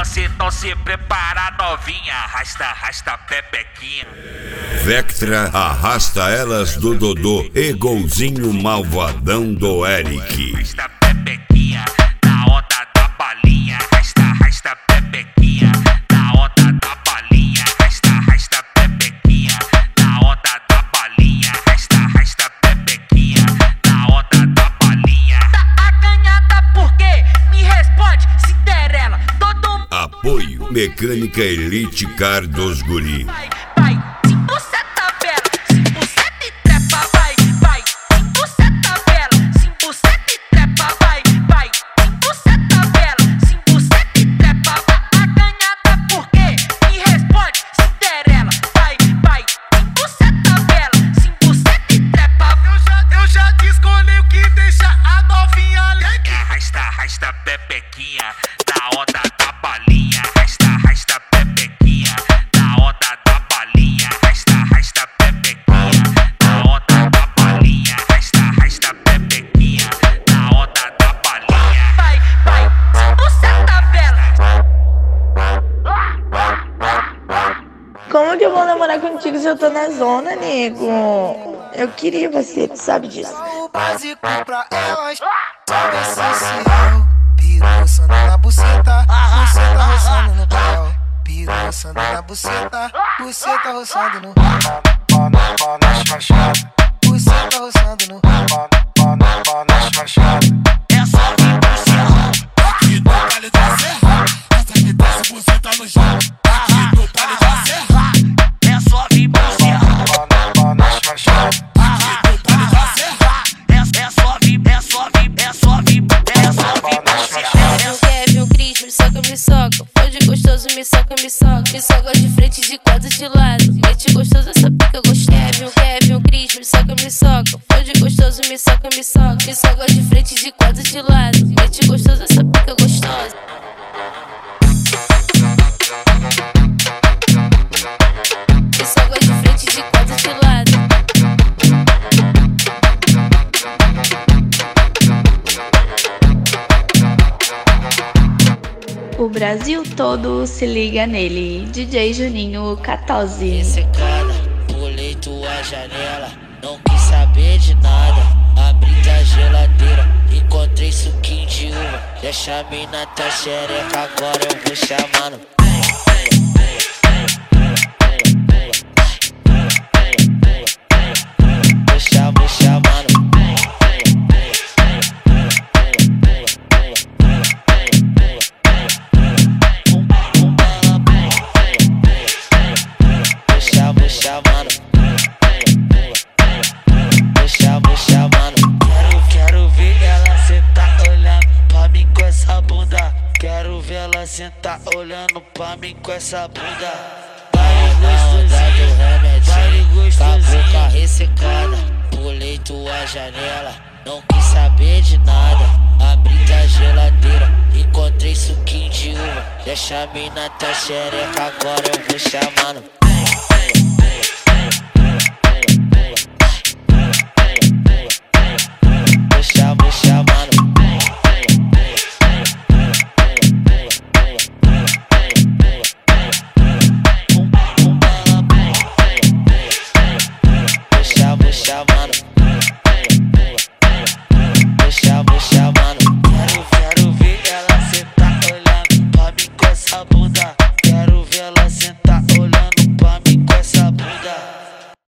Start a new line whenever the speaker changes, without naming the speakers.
Então se prepara, novinha. Arrasta, arrasta, pepequinha.
Vectra arrasta elas do Dodô e golzinho malvadão do Eric.
Arrasta, pepequinha, na onda da balinha. Arrasta, arrasta, pepequinha, na onda da balinha. Arrasta, arrasta, pepequinha, na onda da balinha. Arrasta, arrasta, pepequinha, na onda da balinha.
Tá acanhada por quê? Me responde, Cinderela. Todo mundo
Apoio Mecânica Elite Car dos Guri.
vai, se você tá bela, se você te trepa, vai, se você tá bela, se você te trepa, vai, se você tá bela, se você te trepa, tá acanhada por quê? Me responde, Cinderela, vai, se você tá bela, se você te trepa.
Eu já te escolhi o que deixa a novinha alegre.
Arrasta, arrasta, pepequinha, na onda da balinha. Arrasta, arrasta, pepequinha, na onda da balinha. Arrasta, arrasta, pepequinha, na onda da balinha. Arrasta, arrasta, pepequinha, na onda da balinha.
Vai, se você tá bela.
Como que eu vou namorar contigo se eu tô na zona, nego? Eu queria você, tu sabe disso.
O básico pra elas, sabe essencial. Piru roçando na buceta, buceta roçando no pau. Piru roçando na buceta, buceta roçando no pau. Nas fachadas, buceta roçando no pau. Nas fachadas.
É só vir pro céu.
Aqui no Vale da Serra, essa que desce buceta no chão. Aqui no Vale da Serra,
É só vir pro céu.
nas fachadas. Aqui no Vale da Serra.
É só vir pro céu.
Eu quero um Cris, me soca. Pode gostoso, me soca. Me soca de frente, de quatro, de lado. Mete gostoso, essa pica gostosa. Quero um Cris, me soca. Pode gostoso, me soca. Me soca de frente, de quatro, de lado. Mete gostoso, essa pica gostosa. Me soca de frente, de quatro, de lado.
O Brasil todo se liga nele. DJ Juninho 14.
Secada, pulei tua janela, não quis saber de nada. Abri da geladeira, encontrei suquinho de uva. Deixa a mina tua xereca, agora eu vou chamando. Vou chamando. Vou chamando. Quero ver ela sentar olhando pra mim com essa bunda. Quero ver ela sentar olhando pra mim com essa bunda. Vai gostosinho, com a boca ressecada. Pulei tua janela, não quis saber de nada. Abri da geladeira, encontrei suquinho de uva. Deixa a mina tua xereca, agora eu vou chamando.